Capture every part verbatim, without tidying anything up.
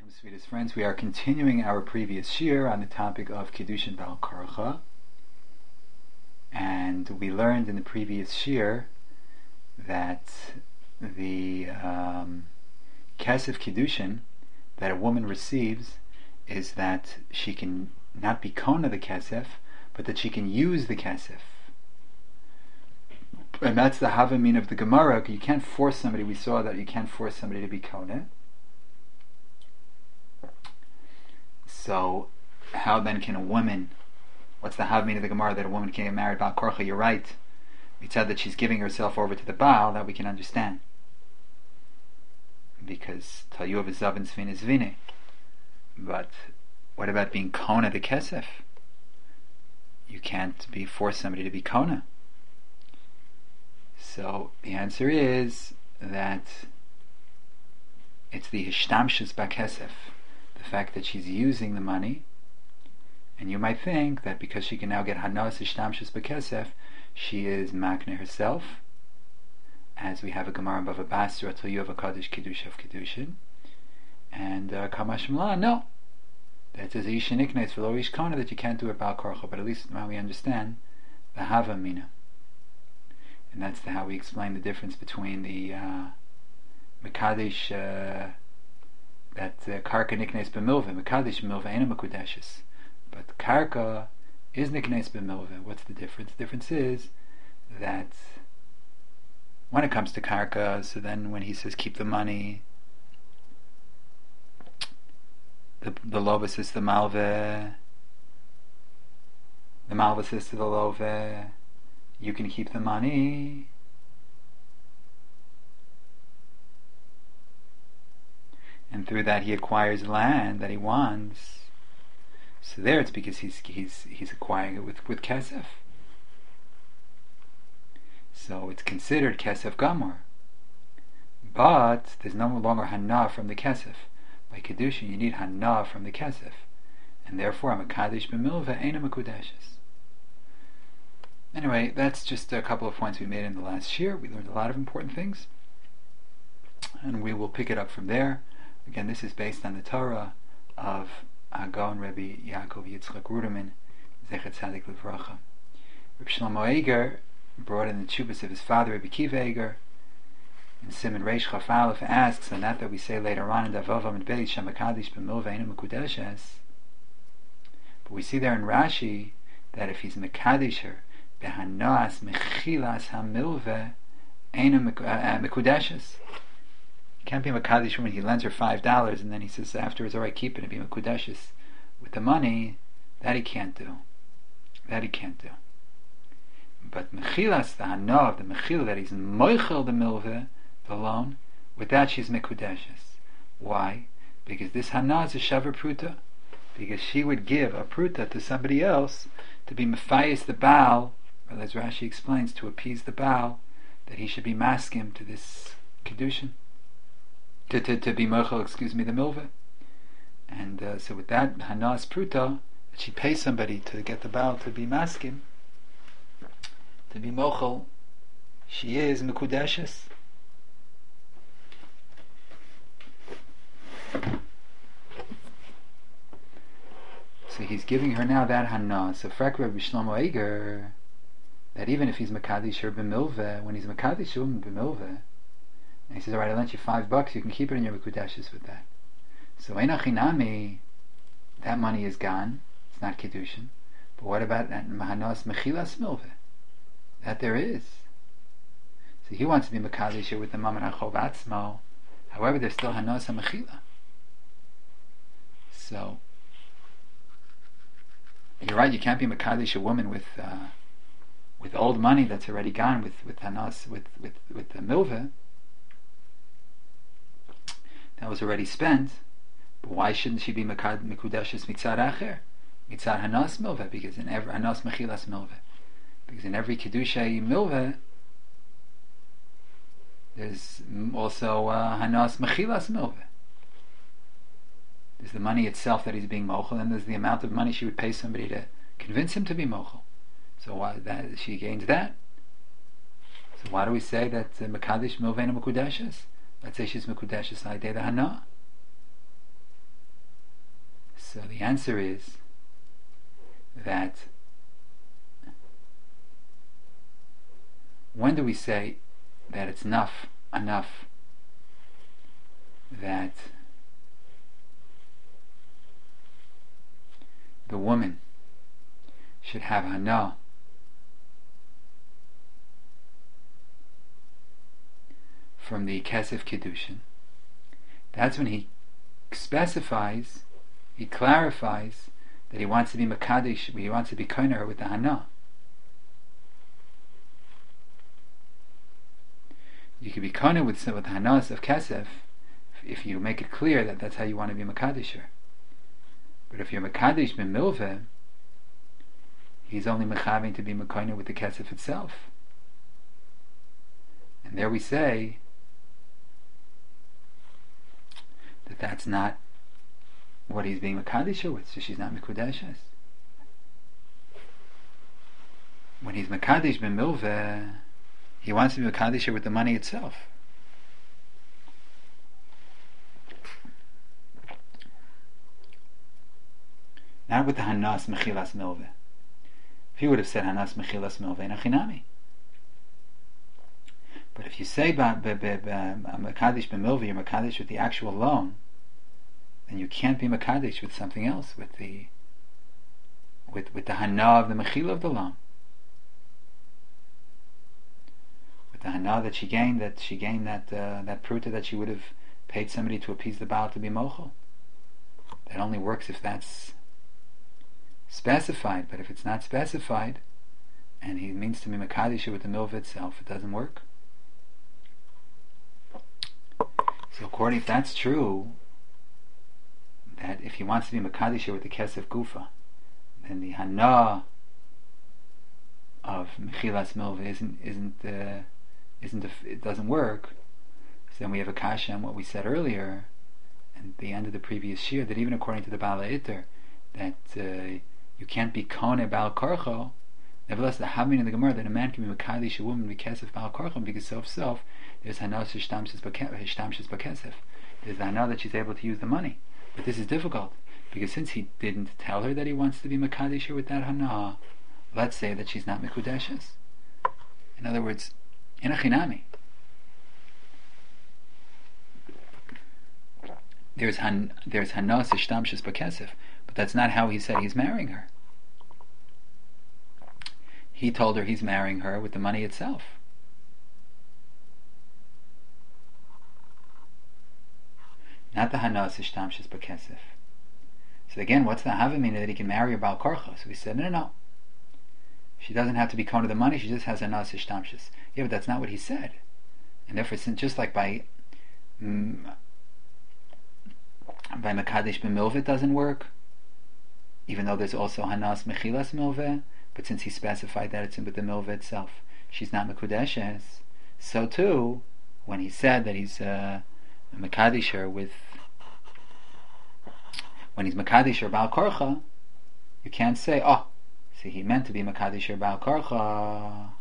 sweetest friends. We are continuing our previous shiur on the topic of Kiddushin Bal Karcha, and we learned in the previous shiur that the um, Kesef Kiddushin that a woman receives is that she can not be Kona the Kesef, but that she can use the Kesef. And that's the Havamin of the Gemara. You can't force somebody, we saw that you can't force somebody to be Kona. So, how then can a woman, what's the Havmin of the Gemara that a woman can get married Baal Korcha? You're right. We said that she's giving herself over to the Baal, that we can understand. Because Talyuv is Zav and Zvin is Zvine. But what about being Kona the Kesef? You can't be force somebody to be Kona. So, the answer is that it's the Hishtamshus Bakesef. The fact that she's using the money, and you might think that because she can now get Hanas Ishtamshus Bekesef, she is Makne herself, as we have a Gemara in Bava Basra until you have a Kaddish Kiddush of Kiddushin, and uh, Kamash Mla, no. That says Isha Niknes for Loish Kona that you can't do it Bal Korcha, but at least now we understand the Hava Mina. And that's the, how we explain the difference between the uh, Mekadesh uh, that uh, karka niknes b'milveh, mekadesh b'milveh ain't a mekudeshes, but karka is niknes b'milveh. What's the difference? The difference is that when it comes to karka, so then when he says keep the money, the the lova says to the malveh, the malveh says to the love, you can keep the money. And through that he acquires land that he wants. So there it's because he's he's he's acquiring it with, with kesef. So it's considered kesef gamor. But there's no longer hana from the kesef. By kedushin you need hana from the kesef. And therefore I'm a kaddish b'milveh ain't a mekudeshes. Anyway, that's just a couple of points we made in the last shiur. We learned a lot of important things. And we will pick it up from there. Again, this is based on the Torah of Agon Rebbe Yaakov Yitzchak Ruderman, Zechet Tzadik Livracha. Reb Shlomo Eger brought in the tshuvas of his father, Rebbe Kiva Eger, and Simon Reish Chaf Aleph asks, and that that we say later on in Davavam and Beis Shamakadish B'milveh Eina Mekudeshes. But we see there in Rashi that if he's Mekadisher Behanas Mechilas HaMilveh Eina Mekudeshes. Can't be Makadish when he lends her five dollars and then he says afterwards, all right, keep it and be Makudeshes with the money. That he can't do. That he can't do. But Mechilas, the Hana of the Mechil, that he's Moichel the Milveh, the loan, with that she's Makudeshes. Why? Because this Hana is a Shavar Pruta. Because she would give a Pruta to somebody else to be Mephayis the Baal, or as Rashi explains, to appease the Baal, that he should be maskim to this Kiddushin. To, to, to be mochel, excuse me, the milveh. And uh, so with that, Hanas Pruta, that she pays somebody to get the Baal to be maskim, to be mochel, she is mekudeshes. So he's giving her now that Hanas. So Frak Rebbe Shlomo Eger, that even if he's mekadish her b'milveh, when he's mekadish her b'milveh, and he says, alright, I lent you five bucks, you can keep it in your Mekudeshes with that. So, Einachinami, that money is gone, it's not Kiddushin. But what about that Mahanos Mechilas Milveh? That there is. So he wants to be Mekadesh with the Mammon HaChov Atzmo, however, there's still Hanos HaMechila. So, you're right, you can't be Mekadesh a woman with uh, with old money that's already gone, with, with Hanos, with, with, with the Milveh, that was already spent. But why shouldn't she be Mekudeshes Mitzad Acher? Mitzad Hanas Milveh, because in every Hanas Mechilas Milveh, because in every Kiddushay Milveh there's also uh, Hanas Mechilas Milveh. There's the money itself that he's being mochel, and there's the amount of money she would pay somebody to convince him to be mochel. So why that she gains that? So why do we say that uh, Mekadesh Milveh Mekudeshes? Let's say she's Mekudeshes L'Idei the Hana. So the answer is that when do we say that it's enough, enough that the woman should have hana from the kesef kedushin? That's when he specifies, he clarifies that he wants to be makadesh, he wants to be koiner with the hana. You could be koiner with with the hanas of kesef if you make it clear that that's how you want to be makadesher. But if you're makadesh ben milveh, he's only mechaving to be makainer with the kesef itself. And there we say that that's not what he's being makadesher with, so she's not mikudeshes. When he's makadesh ben milveh, he wants to be makadesher with the money itself. Not with the hanas mechilas milveh. If he would have said hanas mechilas milveh nachinami. But if you say makadesh b'milveh, you're makadesh with the actual loan, then you can't be makadesh with something else, with the with with the hana of the mechila of the loan, with the hana that she gained, that she gained that uh, that pruta that she would have paid somebody to appease the Baal to be mochel. That only works if that's specified. But if it's not specified, and he means to be makadesh with the milveh itself, it doesn't work. So according, if that's true, that if he wants to be Makadisha with the Kesef Gufa, then the Hana of Mechilas Milveh isn't, isn't, uh, isn't, a, it doesn't work. So then we have a kasha on what we said earlier, at the end of the previous shir, that even according to the Bala Iter, that uh, you can't be Kone Baal Korcho. Nevertheless, the Havmin in the Gemara that a man can be Makadish a woman be Kesef Baal Korcho, because self self there's Hana Shishtamshis Bakesef. There's the Hana that she's able to use the money. But this is difficult, because since he didn't tell her that he wants to be Makadish with that Hana, let's say that she's not Mikudeshes. In other words, in a Chinami, there's han, there's Hana Shishtamshis Bakesef, but that's not how he said he's marrying her. He told her he's marrying her with the money itself. Not the Hanas Ishtamshis Bakesef. So again, what's the Havamina that he can marry her Baal Korcha? So we said, no, no, no. She doesn't have to be Kona the money, she just has Hanas Ishtamshis. Yeah, but that's not what he said. And therefore, since just like by mm, by Makadesh B'milveh it doesn't work, even though there's also Hanas Mechilas Milveh, but since he specified that it's in with the milveh itself, she's not mekudeshes. So too, when he said that he's uh, a mekadisher with, when he's mekadisher Baal Korcha, you can't say, oh, see, he meant to be mekadisher Baal Korcha.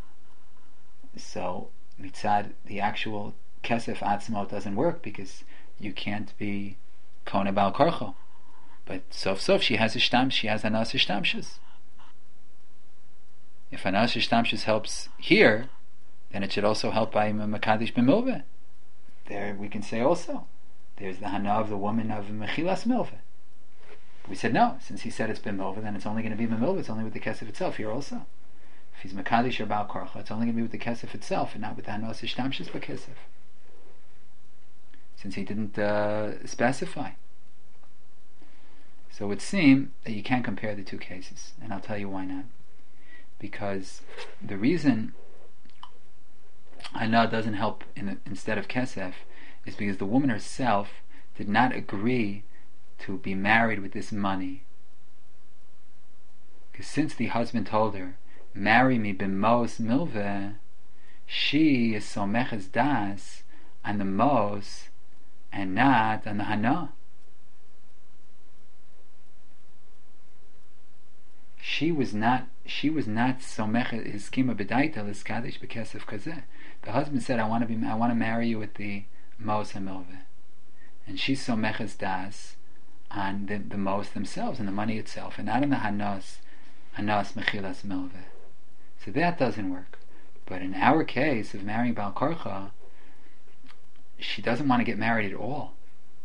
So mitzad the actual kesef atzmo doesn't work, because you can't be kone Baal Korcha. But sof sof she has a shtam, she has anas shtamshus. If Hanas Shtamshus helps here, then it should also help by Makadish B'milveh. There we can say also, there's the Hana of the woman of Mechilas Milveh. We said no, since he said it's B'milveh, then it's only going to be B'milveh, it's only with the Kesef itself here also. If he's Makadish or Baal Korcha, it's only going to be with the Kesef itself and not with the Hanas Shtamshus B'Kesef. Since he didn't uh, specify. So it would seem that you can't compare the two cases, and I'll tell you why not. Because the reason Hana doesn't help in, instead of Kesef is because the woman herself did not agree to be married with this money. Because since the husband told her, marry me b'mos milveh, she is someches das on the mos and not on the Hana. She was not. She was not somech his schema b'daita l'skadesh b'kesef kazeh. The husband said, "I want to be. I want to marry you with the mos and milveh," and she's someches das on the, the most themselves and the money itself, and not on the hanas, hanas mechilas milveh. So that doesn't work. But in our case of marrying Baal Karcha, she doesn't want to get married at all.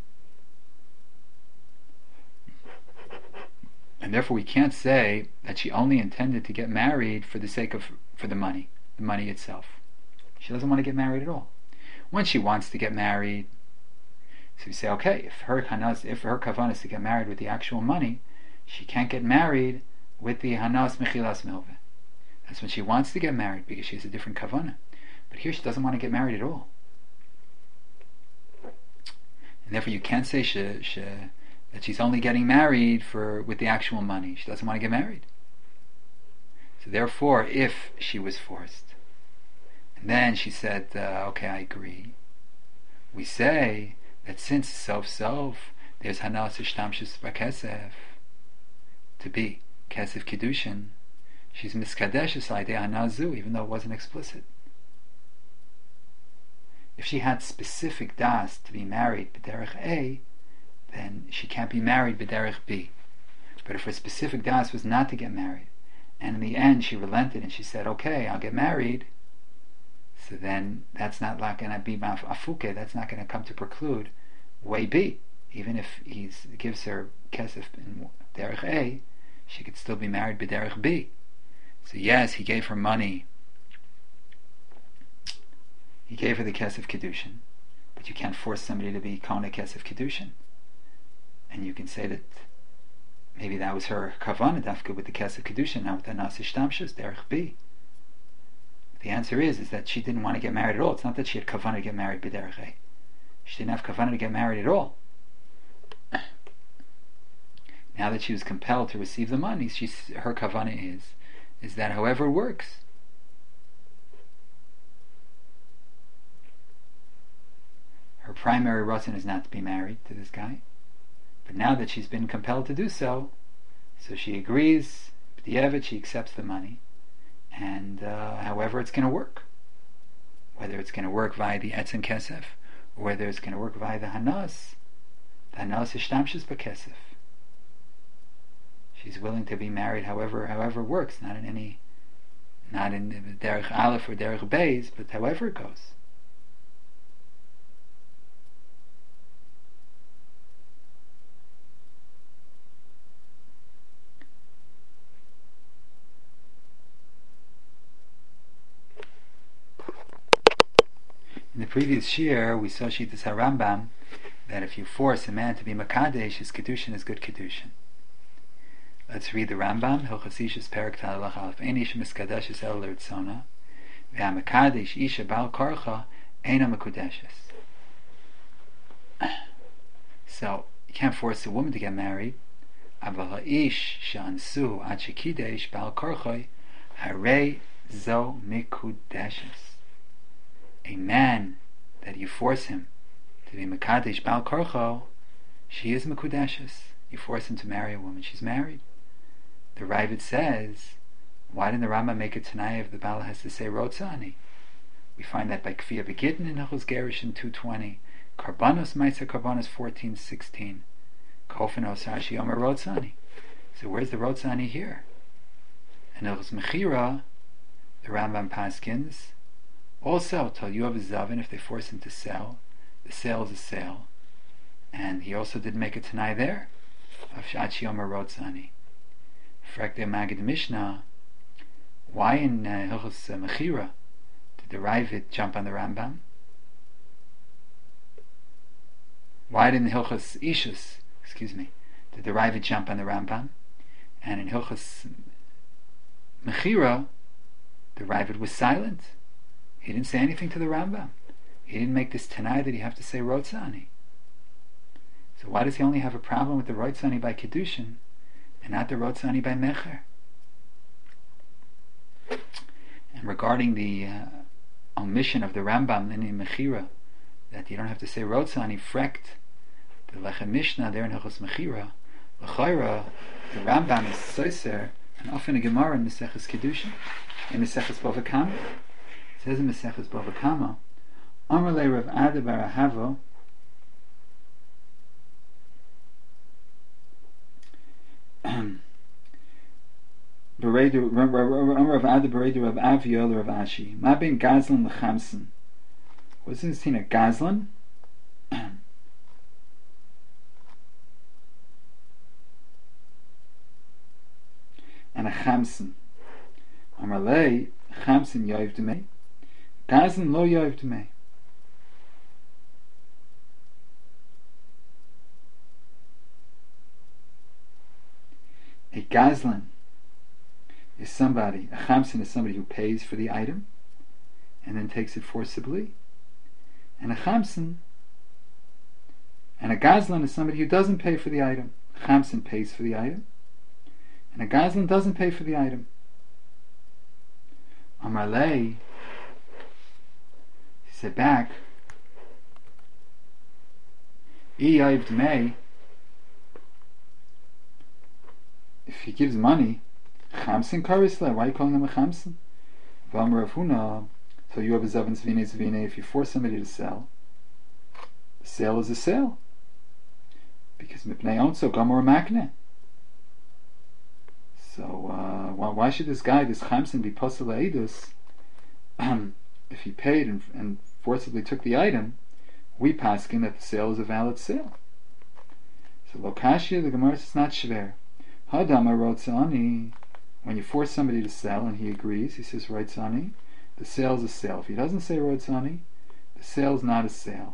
And therefore we can't say that she only intended to get married for the sake of, for the money, the money itself. She doesn't want to get married at all. When she wants to get married, so we say, okay, if her hanas, if her kavanah is to get married with the actual money, she can't get married with the hanas mechilas milveh. That's when she wants to get married, because she has a different kavanah. But here she doesn't want to get married at all. And therefore you can't say she, she, that she's only getting married for with the actual money. She doesn't want to get married. So therefore, if she was forced, and then she said, uh, okay, I agree, we say that since self-self, there's hanas ishtamshus b'kesef, to be kesef kiddushin, she's miskadeshes idea hanazu, even though it wasn't explicit. If she had specific das to be married b'derech A, then she can't be married b'derech B. But if her specific das was not to get married, and in the end she relented and she said, okay, I'll get married, so then that's not like going to be afuke, that's not going to come to preclude way B. Even if he gives her kesef in derech A, she could still be married b'derech B. So yes, he gave her money, he gave her the kesef kedushin, but you can't force somebody to be kona kesef kedushin. And you can say that maybe that was her kavanah dafka with the kesef kedushin, not with the hanas ishtamshus derech B. The answer is is that she didn't want to get married at all. It's not that she had kavanah to get married b'derech A. She didn't have kavanah to get married at all. Now that she was compelled to receive the money, she's, her kavanah is is that however it works. Her primary ratzon is not to be married to this guy, but now that she's been compelled to do so, so she agrees, b'diavad, she accepts the money, and uh, however it's going to work. Whether it's going to work via the etzem kesef, or whether it's going to work via the hanas, the hanas ishtamshus b'kesef. She's willing to be married however however it works, not in any, not in the derech aleph or derech beis, but however it goes. In the previous year, we saw Shittas HaRambam that if you force a man to be Makadesh, his Kedushin is good Kedushin. Let's read the Rambam, Hilchos Ishus Perek Talach Aleph. Ein ish miskadeshes el l'rtzona, ve'hamakadesh isha bal karcha eina mekudeshes. So, you can't force a woman to get married. Aval ha'ish she'ansu ad shekidesh bal karcha harei zo mekudeshes. A man that you force him to be mekadesh bal karcho, she is mekudeshes. You force him to marry a woman, she's married. The Ravid says, why didn't the Rambam make a Tanai if the Baal has to say rotzani? We find that by Kfiyah Begittin in Hilchos Gerushin two twenty, Karbanos Maisa Karbanos fourteen sixteen, Kofen Osashi Yomer rotzani. So where's the rotzani here? In Hilchos Mechira, the Rambam paskins, also till you have a zavin, if they force him to sell, the sale is a sale. And he also did make a Tanai there of Shachi Yomer rotzani. Frekte Magid Mishnah, why in Hilchos uh, Mechira did the Ravid jump on the Rambam? Why didn't Hilchos Ishus, excuse me, did the Ravid jump on the Rambam? And in Hilchos Mechira, the Ravid was silent. He didn't say anything to the Rambam. He didn't make this Tanai that you have to say rotzani. So why does he only have a problem with the rotzani by Kedushin and not the rotzani by Mecher? And regarding the uh, omission of the Rambam in Mechira, that you don't have to say rotzani, frekt, the Lechem Mishnah there in Hilchos Mechira, L'chayra, the Rambam is soiser, and often a Gemara in Meseches Kedushin, in Meseches Bava Kama. It says in Meseches Bava Kama, Amar le Rav Ada bar Ahava, Bereidu, Rav Ada Bereidu, Rav Aviyol, Rav Ashi. Ma ben Gazlan lechamsen. What's this thing? A Gazlan? And a Chamsen. Amarlei, Chamsen yoiv demei. Gazlan lo yoiv demei. A Gazlan is somebody, a Chamsen is somebody who pays for the item and then takes it forcibly. And a Chamsen, and a Gazlan is somebody who doesn't pay for the item. A Chamsen pays for the item, and a Gazlan doesn't pay for the item. Amarlei, he said back, Iyav Dmei, if he gives money, Chamsen Karisle, why are you calling him a Chamsen? V'amar Rav Huna, so you have a Zavan Zvine Zvine, if you force somebody to sell, the sale is a sale. Because Mipnei Onso Gamor Makne. So, uh, why, why should this guy, this Chamsen, be Posel Eidus, um, if he paid and, and forcibly took the item? We paskin that the sale is a valid sale. So, Lokashia, the Gemara says, not Shver. Hadama Rotzani, when you force somebody to sell and he agrees, he says, Rotzani, the sale is a sale. If he doesn't say Rotzani, the sale is not a sale.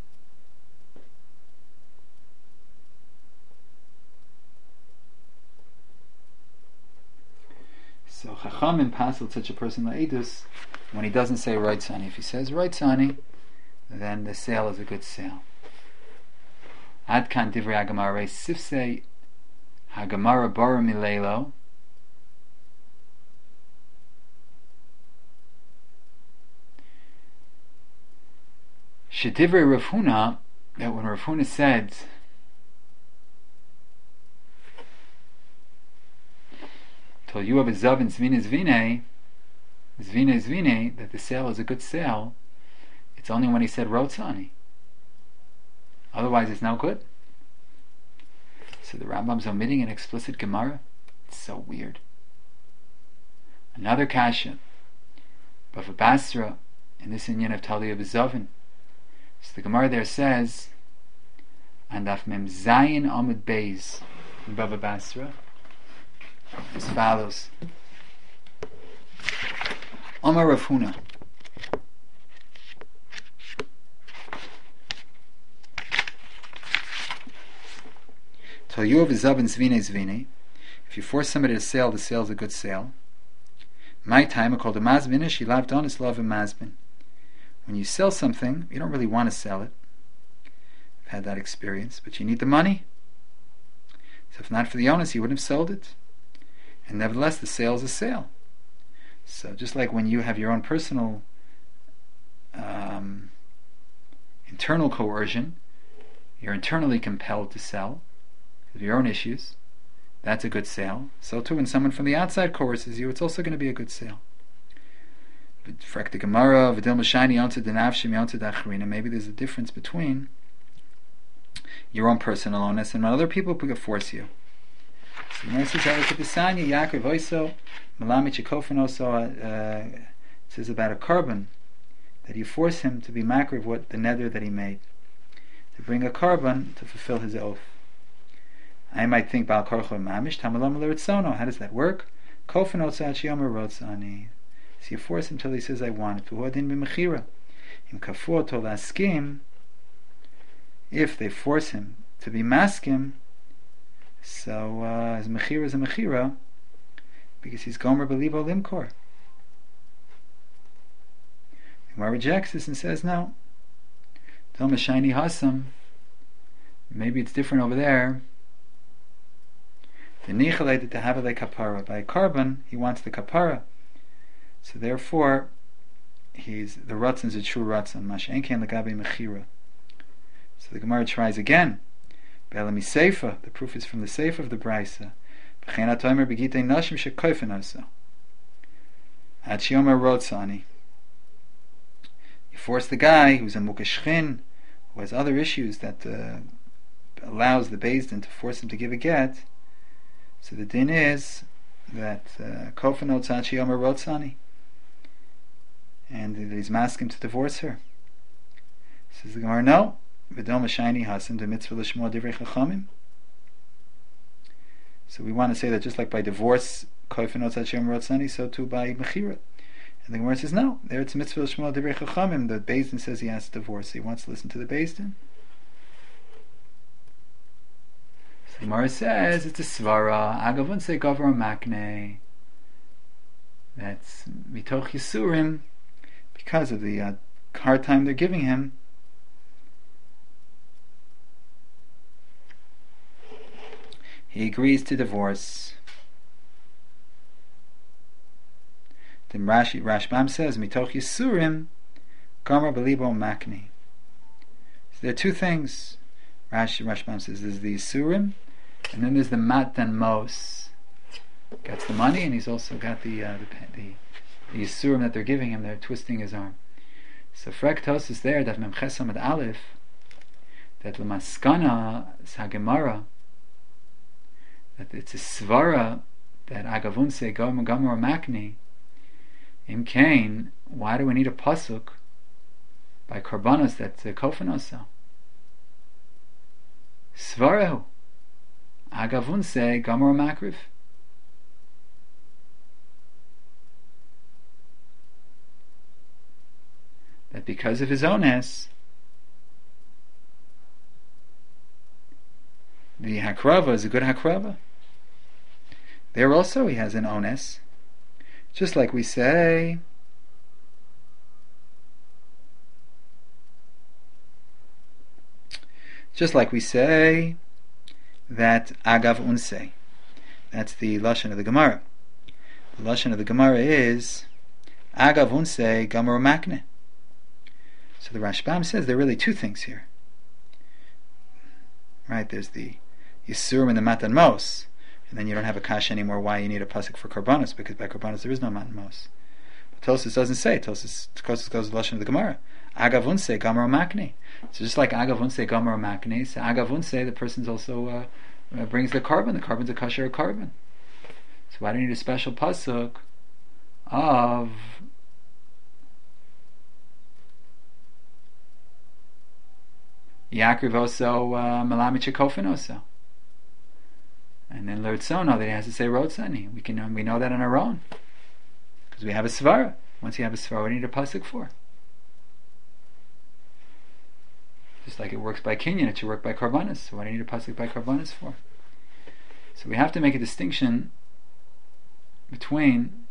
So Chachamim pasel such a person la'edus when he doesn't say Rotzani. If he says Rotzani, then the sale is a good sale. Ad kan divrei Hagamara sifsei Hagamara bara milelo. Shedivrei Rav Huna, that when Rav Huna said till you have a zav and zvine zvine, zvine zvine, that the sale is a good sale, it's only when he said Rotzani. Otherwise, it's no good. So the Rambam's omitting an explicit Gemara. It's so weird. Another kasha, Bava Basra, in this inyan of Talia B'Zavin. So the Gemara there says, and Af Mem Zayin Amud Beis in Bava Basra, as follows: Amar Rav Huna, Till you have a zav and zvine zvine, if you force somebody to sell, the sale is a good sale. My time, called a mazbin, she loved honest love and mazbin. When you sell something, you don't really want to sell it. I've had that experience, but you need the money. So if not for the onus, you wouldn't have sold it. And nevertheless, the sale is a sale. So just like when you have your own personal um, internal coercion, you're internally compelled to sell of your own issues, that's a good sale. So too, when someone from the outside coerces you, it's also going to be a good sale. Maybe there's a difference between your own personal onus and when other people could force you. So the it says about a carbon that you force him to be makriv what the nether that he made, to bring a carbon to fulfill his oath. I might think Baal Korcho Mamish Tamalam L'Ritzono. How does that work? Kofen Otzachi Yomer Rotzani. So you force him till he says I want it. V'hodin b'mechira. Im kafu oto laskim. If they force him to be maskim, so uh, his mechira is a mechira because he's gomer belibo limkor. The Gemara rejects this and says no. Tell Meshayni Hasam. Maybe it's different over there. The nichalated to have a kapara. By a carbon, he wants the kapara. So therefore, he's the ratzon is a true ratzon. Mashenken legabe mechira. So the Gemara tries again. Be'elami seifa. The proof is from the seifa of the brisa. B'chein atomer begitei nashim shekoifen oso. Ad shiomer rotzani. You force the guy who's a mukashchin, who has other issues that uh, allows the Beis Din to force him to give a get. So the din is that Kofano Tzachi Yomer Rotzani, and that he's asking him to divorce her. Says the Gemara, no. V'dom Shiny Hasan the mitzvah l'shmo divrei chachamim. So we want to say that just like by divorce, Kofano Tzachi Yomer Rotzani, so too by Mechira. And the Gemara says, no, there it's mitzvah l'shmo divrei chachamim. The Beis Din says he has to divorce. He wants to listen to the Beis Din. So the Gemara says it's a svara. Agavun say gavar makne. That's mitoch yisurim, because of the uh, hard time they're giving him. He agrees to divorce. Then Rashi Rashbam says mitoch yisurim gamer belibo makne. So there are two things. Rashi Rashbam says there's the yisurim, and then there's the matan mos. Gets the money, and he's also got the uh, the, the the yisurim that they're giving him. They're twisting his arm. So Frektos is there that memchesam at aleph, that lemaskana sagemara, that it's a svara that agavunse gomer gomer makni. Im kain, why do we need a pasuk by karbanos that's a kofanosa? Svarahu agavunse gomer makriv. That because of his ones, the hakrava is a good hakrava. There also he has an ones. Just like we say, just like we say that agav unse. That's the lashon of the Gemara. The lashon of the Gemara is agav unse gamar makne. So the Rashbam says there are really two things here. Right? There's the Yisurim and the Matan Mos, and then you don't have a kasha anymore why you need a pasuk for Karbanos, because by Karbanos there is no Matan Mos. But Tosfos doesn't say. Tosfos goes to the lashon of the Gemara. Agavunse Gamar Makni. So just like Agavunse Gamar Makni, so Agavunse, the person's also uh, uh, brings the carbon. The carbon's a kasher carbon. So why do you need a special pasuk of Yaakov also Malami Chekofin also, and then Lertzono that he has to say Rotzani. We can we know that on our own because we have a svara. Once you have a svara, what do you need a pasuk for? Just like it works by kinyan, it should work by karbanis. So what do you need a pasuk by karbanis for? So we have to make a distinction between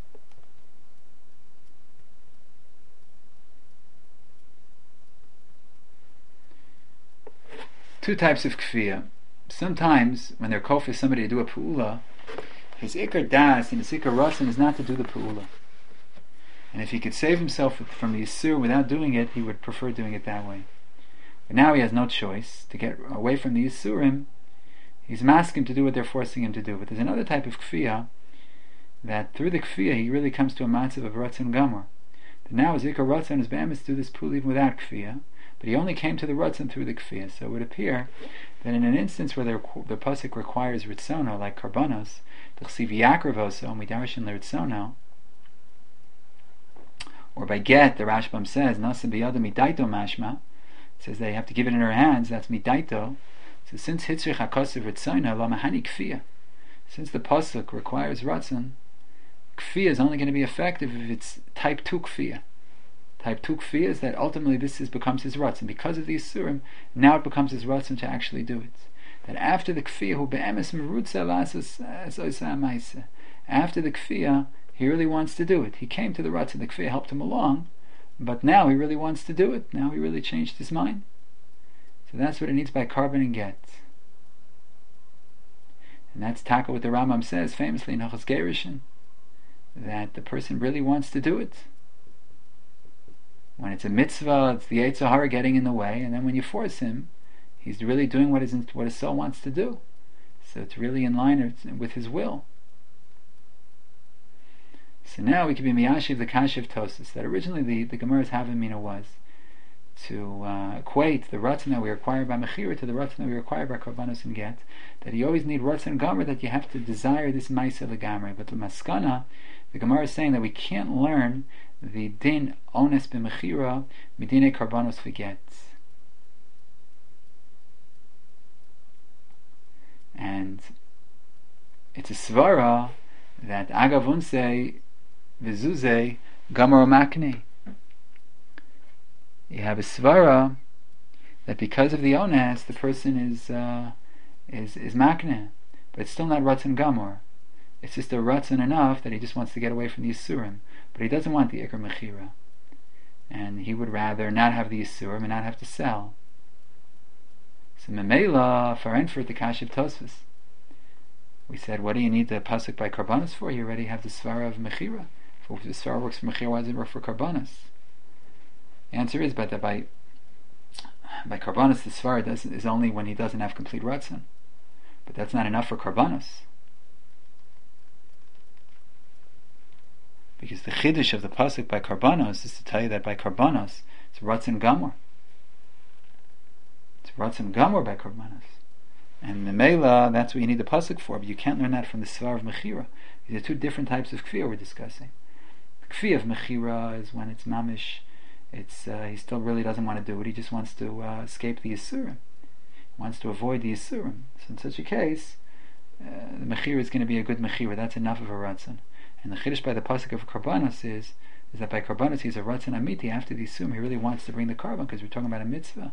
two types of kfiyah. Sometimes when they're kofir somebody to do a pu'ula, his ikar das and his ikar ratzon is not to do the pu'ula. And if he could save himself from the yisur without doing it, he would prefer doing it that way. But now he has no choice to get away from the yisurim. He's masking him to do what they're forcing him to do. But there's another type of kfiyah that through the kfiyah he really comes to a matzav of ratzon gamor. That now his ikar ratzon is be'emes to do this pu'ula even without kfiyah. But he only came to the Ratzon through the Kfiyah. So it would appear that in an instance where the, the Pasuk requires Ritzono, like Karbanos, the Chsiv Yakravoso, and we darshan Ritzono, or by Get, the Rashbam says, Nasa biyada midaito mashma, says they have to give it in her hands, that's midaito. So since Hitzrich HaKosiv Ritzono, la mahani Kfiyah, since the Pasuk requires Ratzon, Kfiyah is only going to be effective if it's type two Kfiyah. Type two kfiyah is that ultimately this is, becomes his ratzon. Because of the Yisurim, now it becomes his ratzon to actually do it. That after the kfiyah, who be'emes merutza lasas oisa ma'isa, after the kfiyah, he really wants to do it. He came to the ratzon, the kfiyah helped him along, but now he really wants to do it. Now he really changed his mind. So that's what it needs by carbon and get. And that's taka what the Rambam says famously in Hilchos Gerushin, that the person really wants to do it. When it's a mitzvah, it's the Yetzer Hara getting in the way, and then when you force him, he's really doing what his, what his soul wants to do. So it's really in line with his will. So now we can be miyashiv the kashiv tosis, that originally the, the Gemara's havamina was to uh, equate the ratzon that we require by mechira to the ratzon that we require by karbanos and get, that you always need ratzon and gomer, that you have to desire this ma'aseh legamrei. But the maskana, the Gemara is saying that we can't learn the din ones b'mechira midine karbanos v'get. And it's a svara that agavunse v'zuze gomer makne. You have a svara that because of the ones, the person is uh, is is makne, but it's still not ratzon gamor. It's just a ratzon enough that he just wants to get away from the yisurim, but he doesn't want the ikar mechira, and he would rather not have the yisurim and not have to sell. So memela faren for the kashib tosfos. We said, what do you need the pasuk by karbanos for? You already have the svara of mechira. If the svara works for mechira, why does it work for karbanos? The answer is, but that by by karbanos the svara does, is only when he doesn't have complete ratzon, but that's not enough for karbanos, because the chiddush of the pasuk by karbanos is to tell you that by karbanos it's ratzon gamor, it's ratzon gamor by karbanos, and the mela, that's what you need the pasuk for. But you can't learn that from the svara of mechira. These are two different types of kfir we're discussing. The kfir of mechira is when it's mamish. It's uh, he still really doesn't want to do it. He just wants to uh, escape the yisurim. He wants to avoid the yisurim. So in such a case, uh, the mechira is going to be a good mechira. That's enough of a ratzon. And the chiddush by the pasuk of karbanos is is that by karbanos he's a ratzon amiti after the yisurim. He really wants to bring the carbon because we're talking about a mitzvah.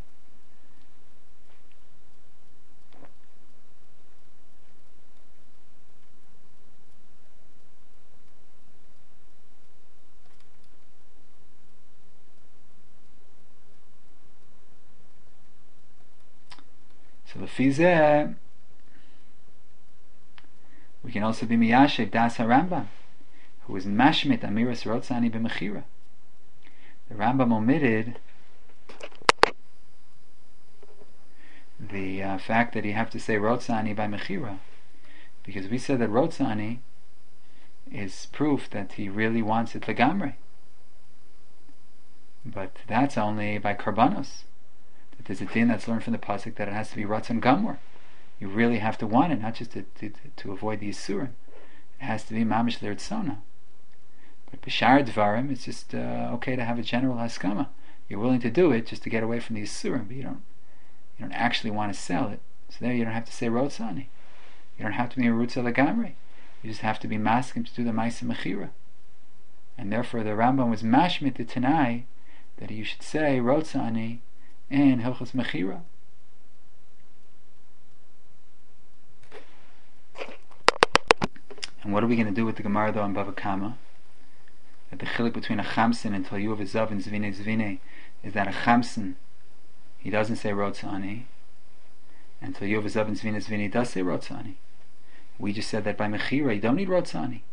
So lefizeh, we can also be miyashev das HaRambam, who is mashmit amiras rotzani b'mechira. The Rambam omitted the uh, fact that you have to say rotzani by mechira, because we said that rotzani is proof that he really wants it legamrei. But that's only by karbanos. There's a din that's learned from the pasuk that it has to be ratzon gamor. You really have to want it, not just to to, to avoid the yisurim. It has to be mamish l'rtzona. But b'shar dvarim, it's just uh, okay to have a general haskama. You're willing to do it just to get away from the yisurim, but you don't you don't actually want to sell it. So there you don't have to say rotzani. You don't have to be a rutza legamrei. You just have to be maskim to do the ma'aseh mechira. And therefore the Rambam was mashmit the Tanai that you should say rotzani and Hilchos Mechira. And what are we going to do with the Gemara though in Bava Kama? That the chilik between a chamsin and Talyu v'zav and zvine zvine is that a chamsin he doesn't say rotzani, and Talyu v'zav and zvine zvine does say rotzani. We just said that by Mechira you don't need rotzani.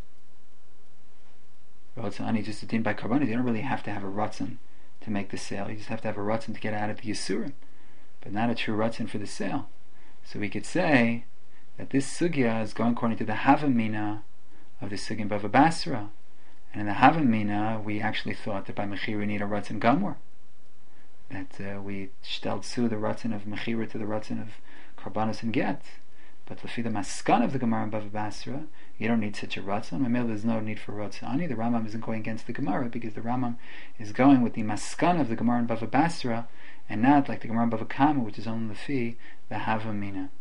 Rotzani just a din by karbanos. You don't really have to have a rotzan to make the sale. You just have to have a ratzon to get out of the yisurim, but not a true ratzon for the sale. So we could say that this sugya is going according to the havamina of the sugya in Bava Basra, and in the havamina we actually thought that by mechira we need a ratzon gamor, that uh, we shteltzu the ratzon of mechira to the ratzon of karbanos and get. But lefi the maskan of the Gemara in Bava Basra, you don't need such a ratzon. Mamil, there's no need for ratzani. The Rambam isn't going against the Gemara because the Rambam is going with the maskan of the Gemara in Bava Basra, and not like the Gemara in Bava Kama, which is only lefi the havamina.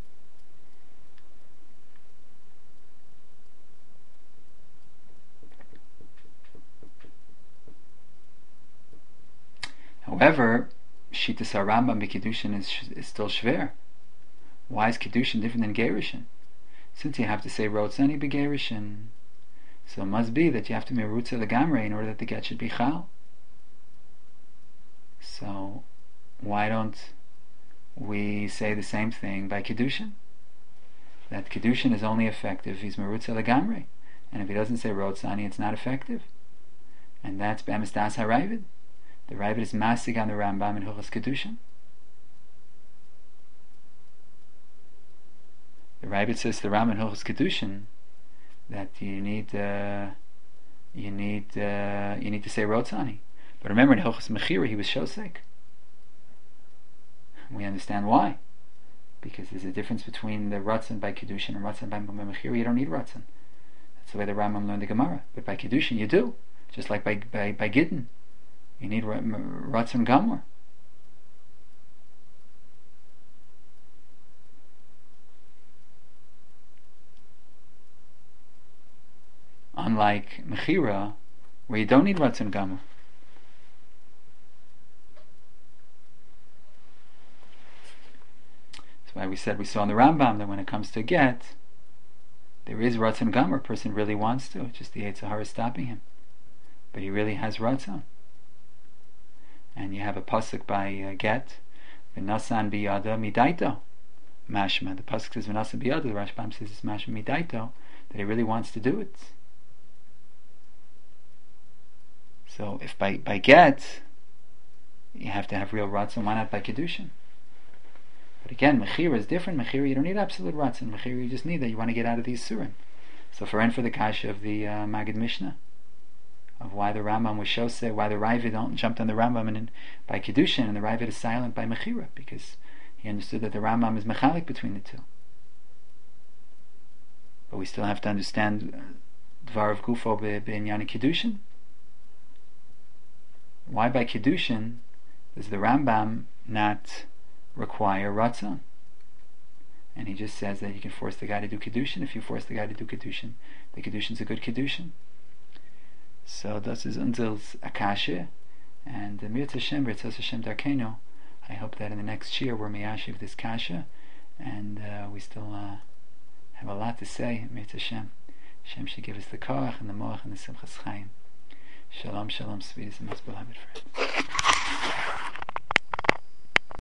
However, Shitas HaRambam b'Kiddushin is, is still shver. Why is Kiddushin different than Gerushin? Since you have to say Rotzani b'Gerushin, so it must be that you have to be Merutza Legamrei in order that the get should be Chal. So why don't we say the same thing by Kiddushin? That Kiddushin is only effective if he's Merutza Legamrei, and if he doesn't say Rotzani, it's not effective. And that's Be'emes Das HaRavid. The Ravid is masig on the Rambam in Hilchos Kiddushin. The Ravid says the Rambam in Hilchos Kiddushin that you need uh, you need uh, you need to say Rotzani. But remember in Hilchos Mechira he was Shosek. we understand why. Because there's a difference between the Ratzon by Kedushin and Ratzon by Mechira. You don't need Ratzon. That's the way the Rambam learned the Gemara. But by Kedushin you do. Just like by by, by Gittin. You need Ratzon Gamor. Unlike Mechira, where you don't need Ratzon Gamor. That's why we said, we saw in the Rambam that when it comes to get, there is Ratzon Gamor. A person really wants to. It's just the Yetzer Hara is stopping him. But he really has Ratzon. And you have a pasuk by uh, get, V'nasan biyada midaito, mashma. The pasuk says V'nasan biyada. The Rashbam says it's mashma midaito, that he really wants to do it. So if by by get you have to have real Ratzon, why not by Kedushin? But again, Mechira is different. Mechira you don't need absolute Ratzon. Mechira you just need that you want to get out of these surim. So for and for the kasha of the uh, Magid Mishnah, of why the Rambam was shoseh, why the Ravid jumped on the Rambam and in, by Kedushin, and the Ravid is silent by Mechira, because he understood that the Rambam is mechalik between the two. But we still have to understand Dvar of Gufo b'Inyani Kedushin. Why by Kedushin does the Rambam not require Ratzon? And he just says that you can force the guy to do Kedushin. If you force the guy to do Kedushin, the Kedushin's a good Kedushin. So this is Unzil's Akasha, and Mirtz Hashem, Mirtz Hashem Darkeno. I hope that in the next year we're Miyashiv this Kasha, and uh, we still uh, have a lot to say. Mirtz Hashem. Hashem should give us the Koach and the Moach and the Simchas Chaim. Shalom, shalom, sweetest and most beloved friends.